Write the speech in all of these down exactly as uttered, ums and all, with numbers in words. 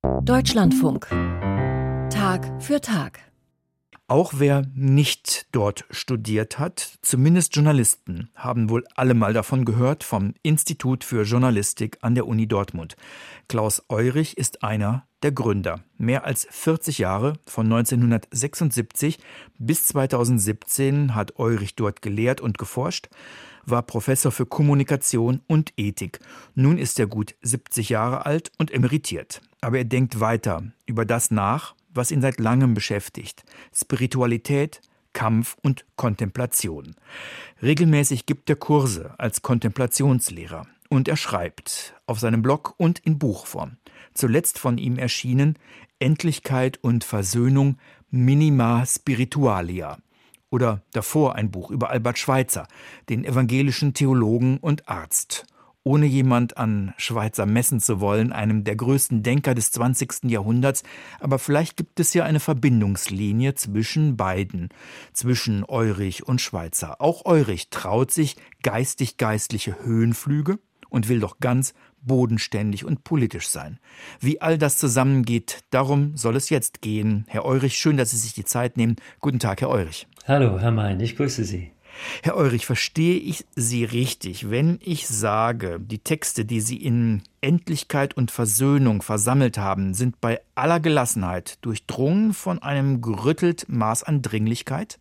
Deutschlandfunk. Tag für Tag. Auch wer nicht dort studiert hat, zumindest Journalisten, haben wohl alle mal davon gehört, vom Institut für Journalistik an der Uni Dortmund. Klaus Eurich ist einer der Gründer. Mehr als vierzig Jahre, von neunzehnhundertsechsundsiebzig bis zweitausendsiebzehn, hat Eurich dort gelehrt und geforscht, war Professor für Kommunikation und Ethik. Nun ist er gut siebzig Jahre alt und emeritiert. Aber er denkt weiter über das nach, was ihn seit langem beschäftigt: Spiritualität, Kampf und Kontemplation. Regelmäßig gibt er Kurse als Kontemplationslehrer und er schreibt auf seinem Blog und in Buchform. Zuletzt von ihm erschienen Endlichkeit und Versöhnung, Minima Spiritualia. Oder davor ein Buch über Albert Schweitzer, den evangelischen Theologen und Arzt. Ohne jemand an Schweitzer messen zu wollen, einem der größten Denker des zwanzigsten Jahrhunderts, aber vielleicht gibt es ja eine Verbindungslinie zwischen beiden, zwischen Eurich und Schweitzer. Auch Eurich traut sich geistig-geistliche Höhenflüge und will doch ganz bodenständig und politisch sein. Wie all das zusammengeht, darum soll es jetzt gehen. Herr Eurich, schön, dass Sie sich die Zeit nehmen. Guten Tag, Herr Eurich. Hallo, Herr Mein, ich grüße Sie. Herr Eurich, verstehe ich Sie richtig, wenn ich sage, die Texte, die Sie in Endlichkeit und Versöhnung versammelt haben, sind bei aller Gelassenheit durchdrungen von einem gerüttelt Maß an Dringlichkeit?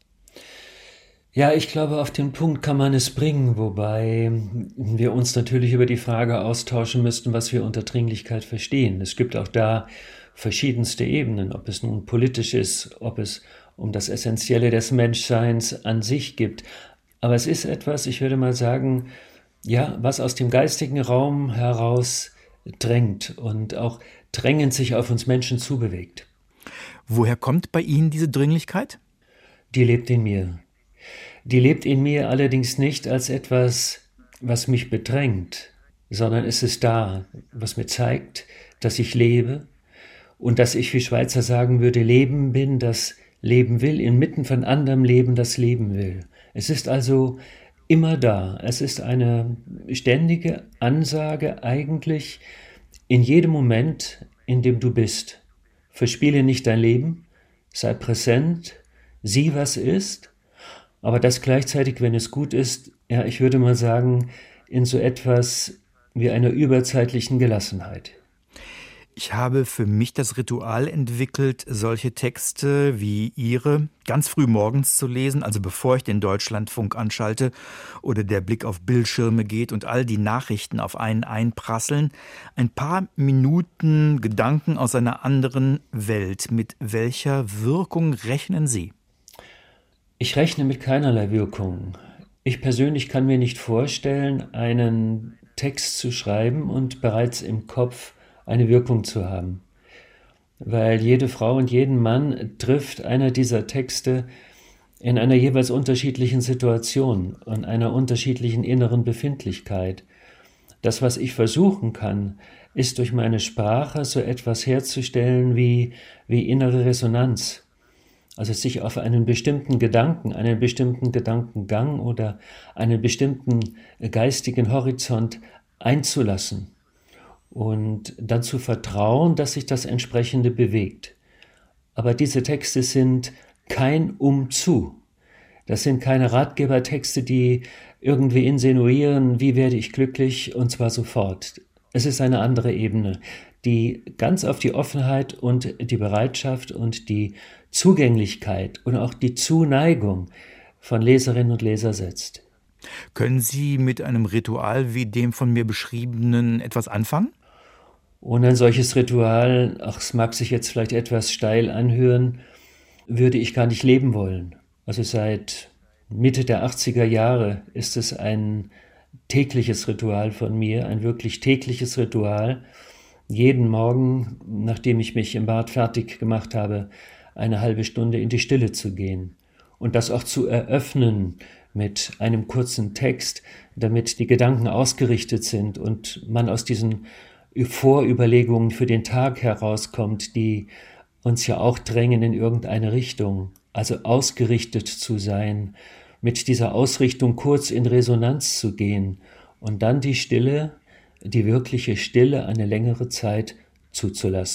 Ja, ich glaube, auf den Punkt kann man es bringen, wobei wir uns natürlich über die Frage austauschen müssten, was wir unter Dringlichkeit verstehen. Es gibt auch da verschiedenste Ebenen, ob es nun politisch ist, ob es um das Essentielle des Menschseins an sich gibt. Aber es ist etwas, ich würde mal sagen, ja, was aus dem geistigen Raum heraus drängt und auch drängend sich auf uns Menschen zubewegt. Woher kommt bei Ihnen diese Dringlichkeit? Die lebt in mir. Die lebt in mir allerdings nicht als etwas, was mich bedrängt, sondern es ist da, was mir zeigt, dass ich lebe und dass ich, wie Schweitzer sagen würde, Leben bin, das leben will, inmitten von anderem Leben, das leben will. Es ist also immer da. Es ist eine ständige Ansage eigentlich in jedem Moment, in dem du bist. Verspiele nicht dein Leben, sei präsent, sieh, was ist, aber das gleichzeitig, wenn es gut ist, ja, ich würde mal sagen, in so etwas wie einer überzeitlichen Gelassenheit. Ich habe für mich das Ritual entwickelt, solche Texte wie Ihre ganz früh morgens zu lesen, also bevor ich den Deutschlandfunk anschalte oder der Blick auf Bildschirme geht und all die Nachrichten auf einen einprasseln. Ein paar Minuten Gedanken aus einer anderen Welt. Mit welcher Wirkung rechnen Sie? Ich rechne mit keinerlei Wirkung. Ich persönlich kann mir nicht vorstellen, einen Text zu schreiben und bereits im Kopf eine Wirkung zu haben. Weil jede Frau und jeden Mann trifft einer dieser Texte in einer jeweils unterschiedlichen Situation und einer unterschiedlichen inneren Befindlichkeit. Das, was ich versuchen kann, ist durch meine Sprache so etwas herzustellen wie, wie innere Resonanz. Also sich auf einen bestimmten Gedanken, einen bestimmten Gedankengang oder einen bestimmten geistigen Horizont einzulassen. Und dann zu vertrauen, dass sich das Entsprechende bewegt. Aber diese Texte sind kein Umzu. Das sind keine Ratgebertexte, die irgendwie insinuieren, wie werde ich glücklich, und zwar sofort. Es ist eine andere Ebene, die ganz auf die Offenheit und die Bereitschaft und die Zugänglichkeit und auch die Zuneigung von Leserinnen und Leser setzt. Können Sie mit einem Ritual wie dem von mir beschriebenen etwas anfangen? Ohne ein solches Ritual, ach, es mag sich jetzt vielleicht etwas steil anhören, würde ich gar nicht leben wollen. Also seit Mitte der achtziger Jahre ist es ein tägliches Ritual von mir, ein wirklich tägliches Ritual. Jeden Morgen, nachdem ich mich im Bad fertig gemacht habe, eine halbe Stunde in die Stille zu gehen und das auch zu eröffnen mit einem kurzen Text, damit die Gedanken ausgerichtet sind und man aus diesen Vorüberlegungen für den Tag herauskommt, die uns ja auch drängen in irgendeine Richtung, also ausgerichtet zu sein, mit dieser Ausrichtung kurz in Resonanz zu gehen und dann die Stille, die wirkliche Stille eine längere Zeit zuzulassen.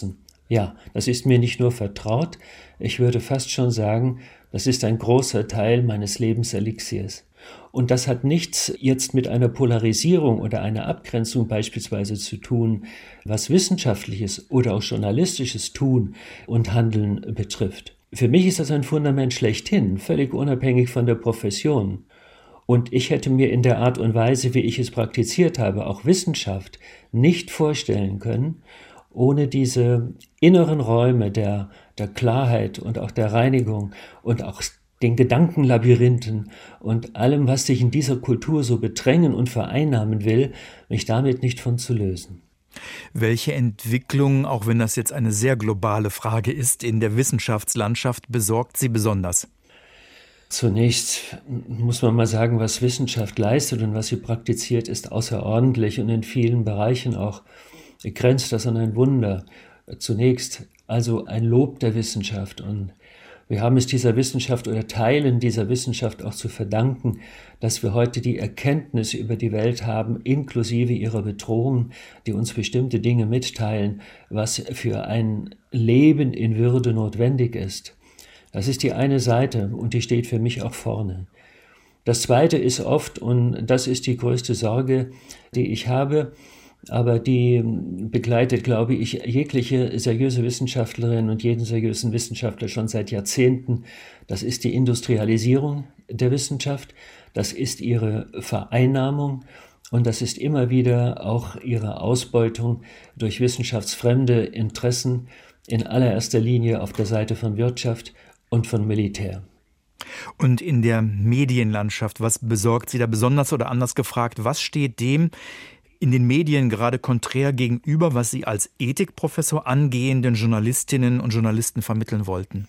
Ja, das ist mir nicht nur vertraut, ich würde fast schon sagen, das ist ein großer Teil meines Lebenselixiers. Und das hat nichts jetzt mit einer Polarisierung oder einer Abgrenzung beispielsweise zu tun, was wissenschaftliches oder auch journalistisches Tun und Handeln betrifft. Für mich ist das ein Fundament schlechthin, völlig unabhängig von der Profession. Und ich hätte mir in der Art und Weise, wie ich es praktiziert habe, auch Wissenschaft nicht vorstellen können, ohne diese inneren Räume der, der Klarheit und auch der Reinigung und auch den Gedankenlabyrinthen und allem, was sich in dieser Kultur so bedrängen und vereinnahmen will, mich damit nicht von zu lösen. Welche Entwicklung, auch wenn das jetzt eine sehr globale Frage ist, in der Wissenschaftslandschaft besorgt Sie besonders? Zunächst muss man mal sagen, was Wissenschaft leistet und was sie praktiziert, ist außerordentlich und in vielen Bereichen auch grenzt das an ein Wunder. Zunächst also ein Lob der Wissenschaft, und wir haben es dieser Wissenschaft oder Teilen dieser Wissenschaft auch zu verdanken, dass wir heute die Erkenntnis über die Welt haben, inklusive ihrer Bedrohungen, die uns bestimmte Dinge mitteilen, was für ein Leben in Würde notwendig ist. Das ist die eine Seite und die steht für mich auch vorne. Das zweite ist oft, und das ist die größte Sorge, die ich habe, aber die begleitet, glaube ich, jegliche seriöse Wissenschaftlerin und jeden seriösen Wissenschaftler schon seit Jahrzehnten. Das ist die Industrialisierung der Wissenschaft, das ist ihre Vereinnahmung und das ist immer wieder auch ihre Ausbeutung durch wissenschaftsfremde Interessen, in allererster Linie auf der Seite von Wirtschaft und von Militär. Und in der Medienlandschaft, was besorgt Sie da besonders, oder anders gefragt, was steht dem in den Medien gerade konträr gegenüber, was Sie als Ethikprofessor angehenden Journalistinnen und Journalisten vermitteln wollten?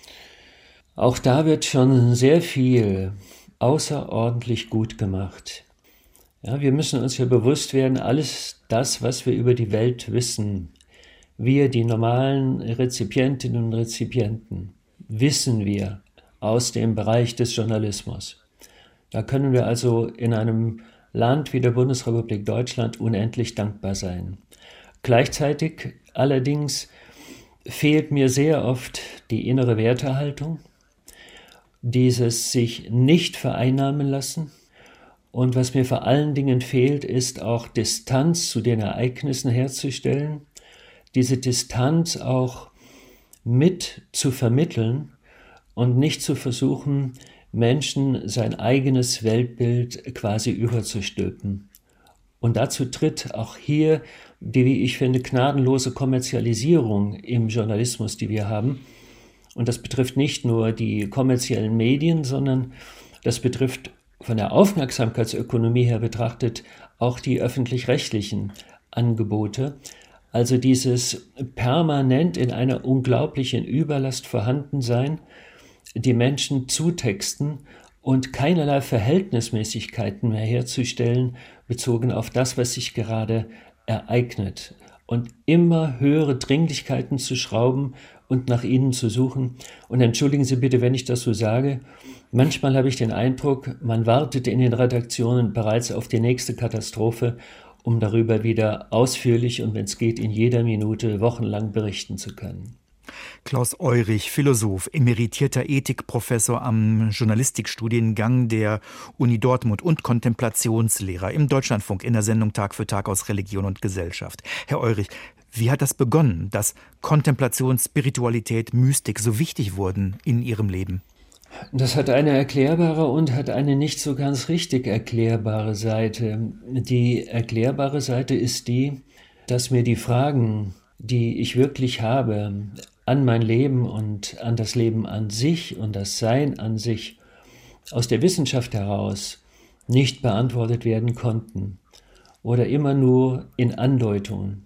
Auch da wird schon sehr viel außerordentlich gut gemacht. Ja, wir müssen uns ja bewusst werden, alles das, was wir über die Welt wissen, wir, die normalen Rezipientinnen und Rezipienten, wissen wir aus dem Bereich des Journalismus. Da können wir also in einem Land wie der Bundesrepublik Deutschland unendlich dankbar sein. Gleichzeitig allerdings fehlt mir sehr oft die innere Wertehaltung, dieses sich nicht vereinnahmen lassen. Und was mir vor allen Dingen fehlt, ist auch Distanz zu den Ereignissen herzustellen, diese Distanz auch mit zu vermitteln und nicht zu versuchen, Menschen sein eigenes Weltbild quasi überzustülpen. Und dazu tritt auch hier die, wie ich finde, gnadenlose Kommerzialisierung im Journalismus, die wir haben. Und das betrifft nicht nur die kommerziellen Medien, sondern das betrifft von der Aufmerksamkeitsökonomie her betrachtet auch die öffentlich-rechtlichen Angebote. Also dieses permanent in einer unglaublichen Überlast Vorhandensein, die Menschen zutexten und keinerlei Verhältnismäßigkeiten mehr herzustellen, bezogen auf das, was sich gerade ereignet. Und immer höhere Dringlichkeiten zu schrauben und nach ihnen zu suchen. Und entschuldigen Sie bitte, wenn ich das so sage, manchmal habe ich den Eindruck, man wartet in den Redaktionen bereits auf die nächste Katastrophe, um darüber wieder ausführlich und wenn es geht, in jeder Minute wochenlang berichten zu können. Klaus Eurich, Philosoph, emeritierter Ethikprofessor am Journalistikstudiengang der Uni Dortmund und Kontemplationslehrer im Deutschlandfunk in der Sendung Tag für Tag aus Religion und Gesellschaft. Herr Eurich, wie hat das begonnen, dass Kontemplation, Spiritualität, Mystik so wichtig wurden in Ihrem Leben? Das hat eine erklärbare und hat eine nicht so ganz richtig erklärbare Seite. Die erklärbare Seite ist die, dass mir die Fragen, die ich wirklich habe, an mein Leben und an das Leben an sich und das Sein an sich aus der Wissenschaft heraus nicht beantwortet werden konnten oder immer nur in Andeutungen.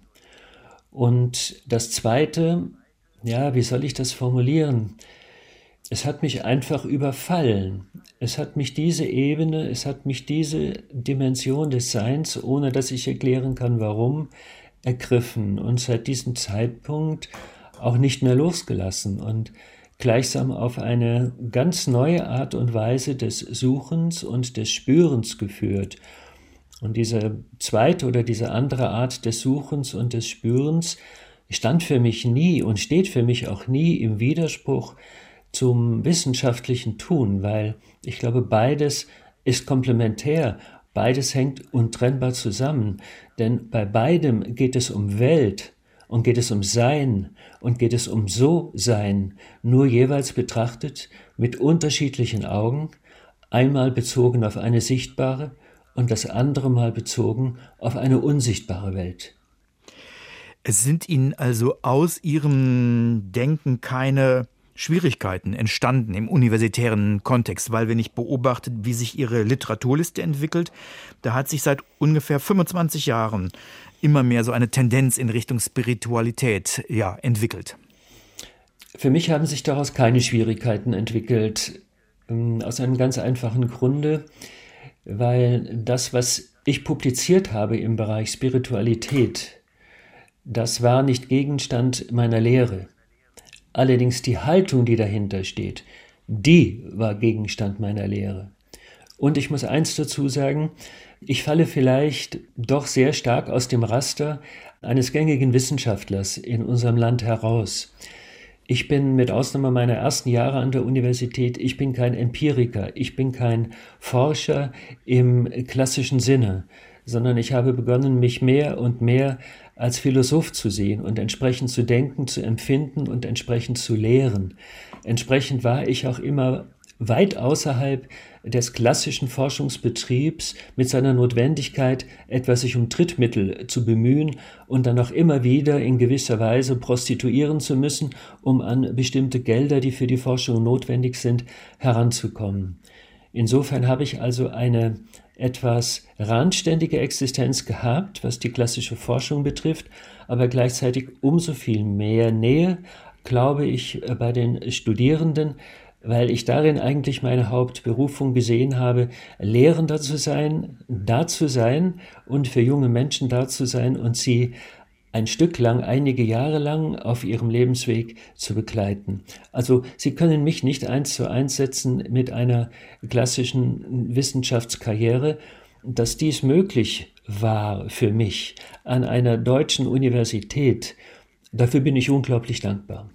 Und das Zweite, ja, wie soll ich das formulieren? Es hat mich einfach überfallen. Es hat mich diese Ebene, es hat mich diese Dimension des Seins, ohne dass ich erklären kann, warum, ergriffen und seit diesem Zeitpunkt auch nicht mehr losgelassen und gleichsam auf eine ganz neue Art und Weise des Suchens und des Spürens geführt. Und diese zweite oder diese andere Art des Suchens und des Spürens stand für mich nie und steht für mich auch nie im Widerspruch zum wissenschaftlichen Tun, weil ich glaube, beides ist komplementär, beides hängt untrennbar zusammen, denn bei beidem geht es um Welt und geht es um Sein und geht es um So-Sein, nur jeweils betrachtet mit unterschiedlichen Augen, einmal bezogen auf eine sichtbare und das andere Mal bezogen auf eine unsichtbare Welt. Es sind Ihnen also aus Ihrem Denken keine Schwierigkeiten entstanden im universitären Kontext, weil wenn ich beobachte, wie sich Ihre Literaturliste entwickelt, da hat sich seit ungefähr fünfundzwanzig Jahren immer mehr so eine Tendenz in Richtung Spiritualität, ja, entwickelt. Für mich haben sich daraus keine Schwierigkeiten entwickelt, aus einem ganz einfachen Grunde, weil das, was ich publiziert habe im Bereich Spiritualität, das war nicht Gegenstand meiner Lehre. Allerdings die Haltung, die dahinter steht, die war Gegenstand meiner Lehre. Und ich muss eins dazu sagen, ich falle vielleicht doch sehr stark aus dem Raster eines gängigen Wissenschaftlers in unserem Land heraus. Ich bin mit Ausnahme meiner ersten Jahre an der Universität, ich bin kein Empiriker, ich bin kein Forscher im klassischen Sinne, sondern ich habe begonnen, mich mehr und mehr als Philosoph zu sehen und entsprechend zu denken, zu empfinden und entsprechend zu lehren. Entsprechend war ich auch immer weit außerhalb des klassischen Forschungsbetriebs mit seiner Notwendigkeit, etwas sich um Drittmittel zu bemühen und dann auch immer wieder in gewisser Weise prostituieren zu müssen, um an bestimmte Gelder, die für die Forschung notwendig sind, heranzukommen. Insofern habe ich also eine etwas randständige Existenz gehabt, was die klassische Forschung betrifft, aber gleichzeitig umso viel mehr Nähe, glaube ich, bei den Studierenden, weil ich darin eigentlich meine Hauptberufung gesehen habe, Lehrender zu sein, da zu sein und für junge Menschen da zu sein und sie ein Stück lang, einige Jahre lang auf ihrem Lebensweg zu begleiten. Also Sie können mich nicht eins zu eins setzen mit einer klassischen Wissenschaftskarriere. Dass dies möglich war für mich an einer deutschen Universität, dafür bin ich unglaublich dankbar.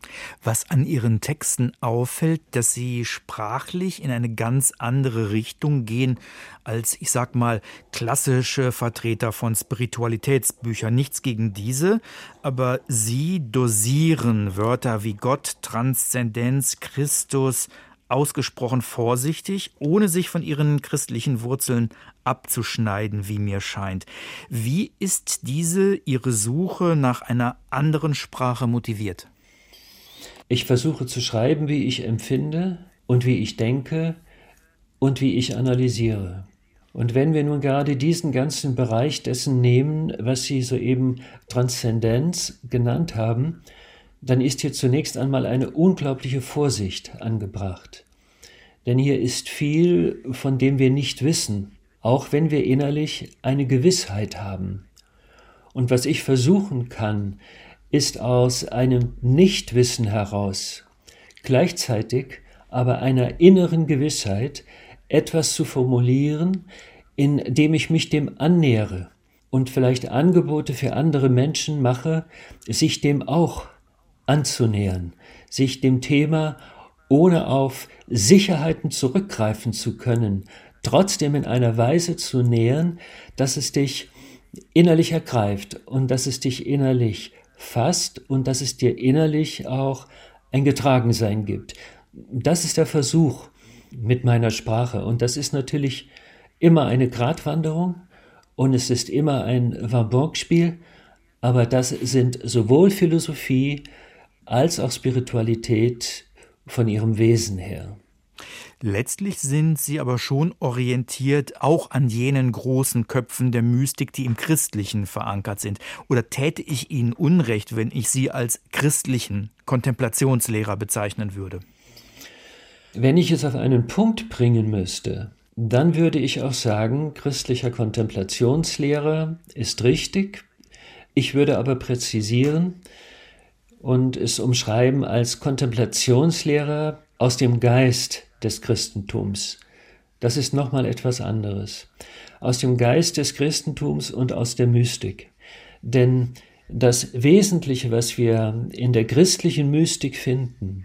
Was an Ihren Texten auffällt, dass sie sprachlich in eine ganz andere Richtung gehen als, ich sag mal, klassische Vertreter von Spiritualitätsbüchern. Nichts gegen diese, aber Sie dosieren Wörter wie Gott, Transzendenz, Christus ausgesprochen vorsichtig, ohne sich von ihren christlichen Wurzeln abzuschneiden, wie mir scheint. Wie ist diese Ihre Suche nach einer anderen Sprache motiviert? Ich versuche zu schreiben, wie ich empfinde und wie ich denke und wie ich analysiere. Und wenn wir nun gerade diesen ganzen Bereich dessen nehmen, was Sie soeben Transzendenz genannt haben, dann ist hier zunächst einmal eine unglaubliche Vorsicht angebracht. Denn hier ist viel, von dem wir nicht wissen, auch wenn wir innerlich eine Gewissheit haben. Und was ich versuchen kann, ist aus einem Nichtwissen heraus, gleichzeitig aber einer inneren Gewissheit, etwas zu formulieren, indem ich mich dem annähere und vielleicht Angebote für andere Menschen mache, sich dem auch anzunähern, sich dem Thema ohne auf Sicherheiten zurückgreifen zu können, trotzdem in einer Weise zu nähern, dass es dich innerlich ergreift und dass es dich innerlich fasst und dass es dir innerlich auch ein Getragensein gibt. Das ist der Versuch mit meiner Sprache und das ist natürlich immer eine Gratwanderung und es ist immer ein Wabonspiel, aber das sind sowohl Philosophie als auch Spiritualität von ihrem Wesen her. Letztlich sind Sie aber schon orientiert auch an jenen großen Köpfen der Mystik, die im Christlichen verankert sind. Oder täte ich Ihnen Unrecht, wenn ich Sie als christlichen Kontemplationslehrer bezeichnen würde? Wenn ich es auf einen Punkt bringen müsste, dann würde ich auch sagen, christlicher Kontemplationslehrer ist richtig. Ich würde aber präzisieren und es umschreiben als Kontemplationslehrer aus dem Geist des Christentums. Das ist nochmal etwas anderes. Aus dem Geist des Christentums und aus der Mystik. Denn Das Wesentliche, was wir in der christlichen Mystik finden,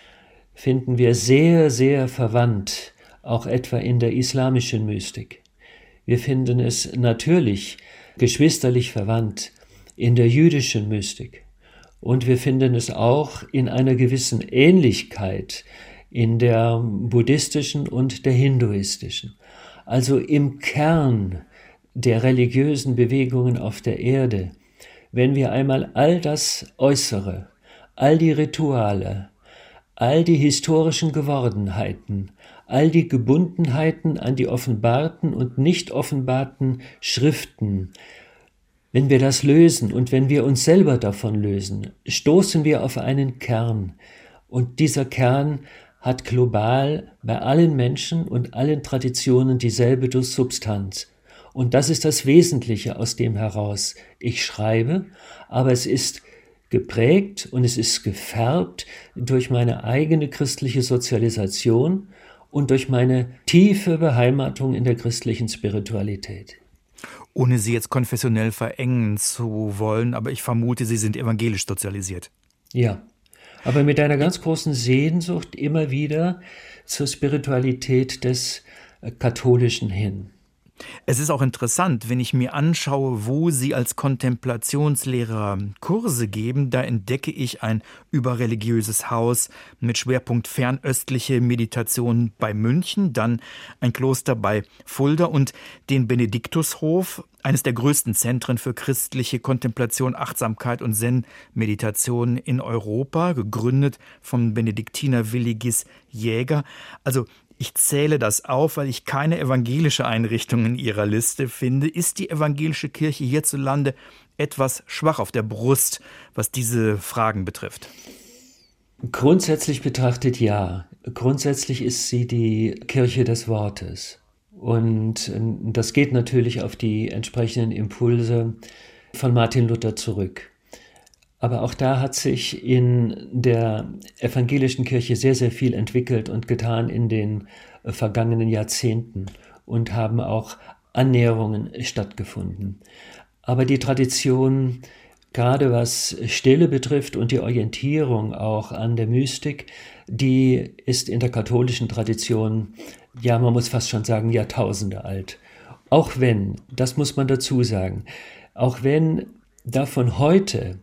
finden wir sehr, sehr verwandt, auch etwa in der islamischen Mystik. Wir finden es natürlich geschwisterlich verwandt in der jüdischen Mystik. Und wir finden es auch in einer gewissen Ähnlichkeit in der buddhistischen und der hinduistischen. Also im Kern der religiösen Bewegungen auf der Erde, wenn wir einmal all das Äußere, all die Rituale, all die historischen Gewordenheiten, all die Gebundenheiten an die offenbarten und nicht offenbarten Schriften, wenn wir das lösen und wenn wir uns selber davon lösen, stoßen wir auf einen Kern. Und dieser Kern hat global bei allen Menschen und allen Traditionen dieselbe Substanz. Und das ist das Wesentliche, aus dem heraus ich schreibe, aber es ist geprägt und es ist gefärbt durch meine eigene christliche Sozialisation und durch meine tiefe Beheimatung in der christlichen Spiritualität. Ohne Sie jetzt konfessionell verengen zu wollen, aber ich vermute, Sie sind evangelisch sozialisiert. Ja, aber mit einer ganz großen Sehnsucht immer wieder zur Spiritualität des Katholischen hin. Es ist auch interessant, wenn ich mir anschaue, wo Sie als Kontemplationslehrer Kurse geben, da entdecke ich ein überreligiöses Haus mit Schwerpunkt fernöstliche Meditation bei München, dann ein Kloster bei Fulda und den Benediktushof, eines der größten Zentren für christliche Kontemplation, Achtsamkeit und Zen-Meditation in Europa, gegründet vom Benediktiner Willigis Jäger. Also ich zähle das auf, weil ich keine evangelische Einrichtung in Ihrer Liste finde. Ist die evangelische Kirche hierzulande etwas schwach auf der Brust, was diese Fragen betrifft? Grundsätzlich betrachtet ja. Grundsätzlich ist sie die Kirche des Wortes. Und das geht natürlich auf die entsprechenden Impulse von Martin Luther zurück. Aber auch da hat sich in der evangelischen Kirche sehr, sehr viel entwickelt und getan in den vergangenen Jahrzehnten und haben auch Annäherungen stattgefunden. Aber die Tradition, gerade was Stille betrifft und die Orientierung auch an der Mystik, die ist in der katholischen Tradition, ja, man muss fast schon sagen, Jahrtausende alt. Auch wenn, das muss man dazu sagen, auch wenn davon heute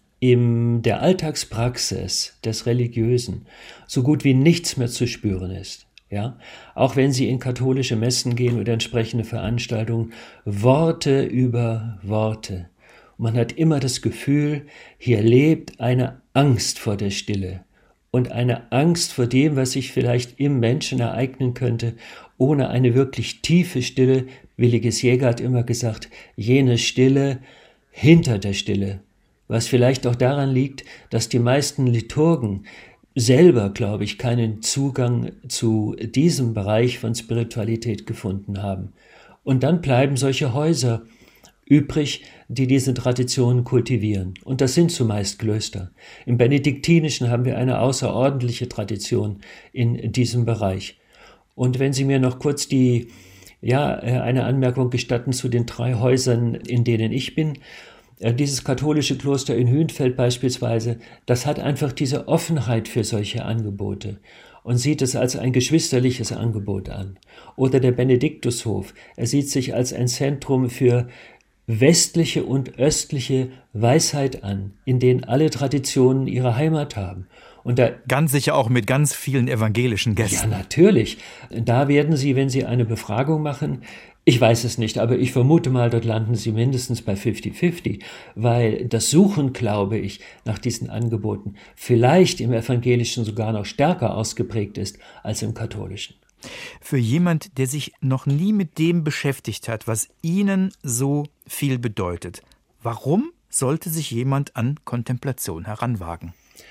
in der Alltagspraxis des Religiösen so gut wie nichts mehr zu spüren ist. Ja? Auch wenn Sie in katholische Messen gehen oder entsprechende Veranstaltungen, Worte über Worte. Und man hat immer das Gefühl, hier lebt eine Angst vor der Stille und eine Angst vor dem, was sich vielleicht im Menschen ereignen könnte, ohne eine wirklich tiefe Stille. Willigis Jäger hat immer gesagt, jene Stille hinter der Stille. Was vielleicht auch daran liegt, dass die meisten Liturgen selber, glaube ich, keinen Zugang zu diesem Bereich von Spiritualität gefunden haben. Und dann bleiben solche Häuser übrig, die diese Traditionen kultivieren. Und das sind zumeist Klöster. Im Benediktinischen haben wir eine außerordentliche Tradition in diesem Bereich. Und wenn Sie mir noch kurz die, ja, eine Anmerkung gestatten zu den drei Häusern, in denen ich bin. Dieses katholische Kloster in Hünfeld beispielsweise, das hat einfach diese Offenheit für solche Angebote und sieht es als ein geschwisterliches Angebot an. Oder der Benediktushof, er sieht sich als ein Zentrum für westliche und östliche Weisheit an, in denen alle Traditionen ihre Heimat haben. Und da, ganz sicher auch mit ganz vielen evangelischen Gästen. Ja, natürlich. Da werden Sie, wenn Sie eine Befragung machen, ich weiß es nicht, aber ich vermute mal, dort landen Sie mindestens bei fünfzig fünfzig, weil das Suchen, glaube ich, nach diesen Angeboten vielleicht im Evangelischen sogar noch stärker ausgeprägt ist als im Katholischen. Für jemand, der sich noch nie mit dem beschäftigt hat, was Ihnen so viel bedeutet, warum sollte sich jemand an Kontemplation heranwagen?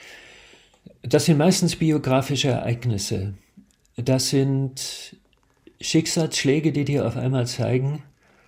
Das sind meistens biografische Ereignisse. Das sind Schicksalsschläge, die dir auf einmal zeigen,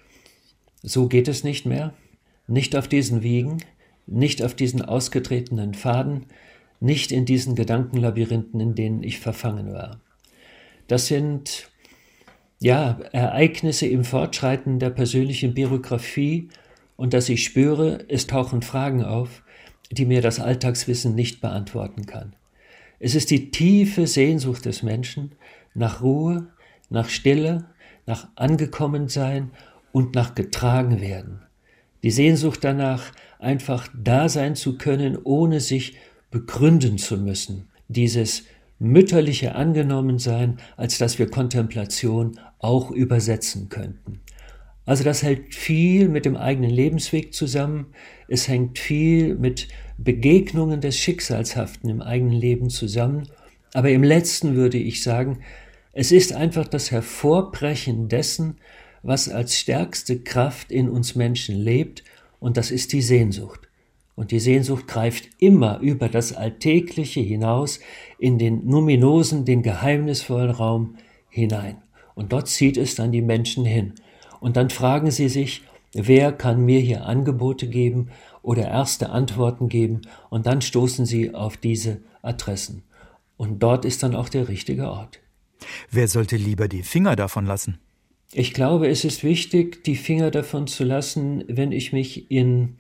so geht es nicht mehr, nicht auf diesen Wegen, nicht auf diesen ausgetretenen Pfaden, nicht in diesen Gedankenlabyrinthen, in denen ich verfangen war. Das sind ja Ereignisse im Fortschreiten der persönlichen Biografie und dass ich spüre, es tauchen Fragen auf, die mir das Alltagswissen nicht beantworten kann. Es ist die tiefe Sehnsucht des Menschen nach Ruhe, nach Stille, nach Angekommensein und nach Getragenwerden. Die Sehnsucht danach, einfach da sein zu können, ohne sich begründen zu müssen. Dieses mütterliche Angenommensein, als dass wir Kontemplation auch übersetzen könnten. Also das hält viel mit dem eigenen Lebensweg zusammen. Es hängt viel mit Begegnungen des Schicksalshaften im eigenen Leben zusammen. Aber im Letzten würde ich sagen, es ist einfach das Hervorbrechen dessen, was als stärkste Kraft in uns Menschen lebt, und das ist die Sehnsucht. Und die Sehnsucht greift immer über das Alltägliche hinaus in den numinosen, den geheimnisvollen Raum hinein. Und dort zieht es dann die Menschen hin. Und dann fragen sie sich, wer kann mir hier Angebote geben oder erste Antworten geben? Und dann stoßen sie auf diese Adressen. Und dort ist dann auch der richtige Ort. Wer sollte lieber die Finger davon lassen? Ich glaube, es ist wichtig, die Finger davon zu lassen, wenn ich mich in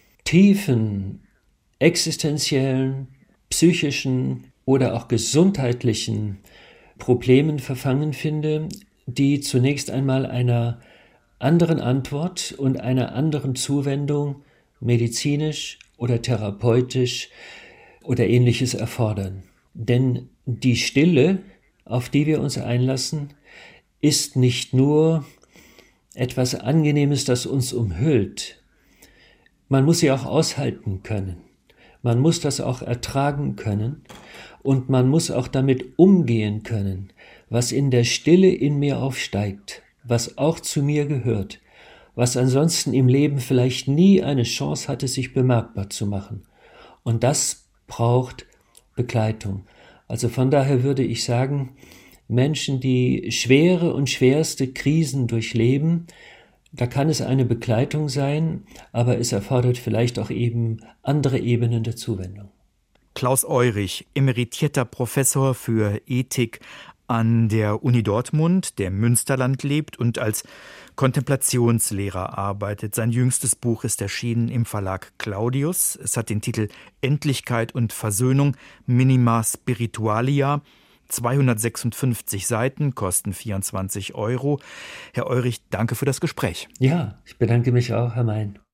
tiefen, existenziellen, psychischen oder auch gesundheitlichen Problemen verfangen finde, die zunächst einmal einer anderen Antwort und einer anderen Zuwendung medizinisch oder therapeutisch oder Ähnliches erfordern. Denn die Stille, auf die wir uns einlassen, ist nicht nur etwas Angenehmes, das uns umhüllt. Man muss sie auch aushalten können. Man muss das auch ertragen können und man muss auch damit umgehen können, was in der Stille in mir aufsteigt, was auch zu mir gehört, was ansonsten im Leben vielleicht nie eine Chance hatte, sich bemerkbar zu machen. Und das braucht Begleitung. Also von daher würde ich sagen, Menschen, die schwere und schwerste Krisen durchleben, da kann es eine Begleitung sein, aber es erfordert vielleicht auch eben andere Ebenen der Zuwendung. Klaus Eurich, emeritierter Professor für Ethik an der Uni Dortmund, der im Münsterland lebt und als Kontemplationslehrer arbeitet. Sein jüngstes Buch ist erschienen im Verlag Claudius. Es hat den Titel Endlichkeit und Versöhnung, Minima Spiritualia. zweihundertsechsundfünfzig Seiten, kosten vierundzwanzig Euro. Herr Eurich, danke für das Gespräch. Ja, ich bedanke mich auch, Herr Mein.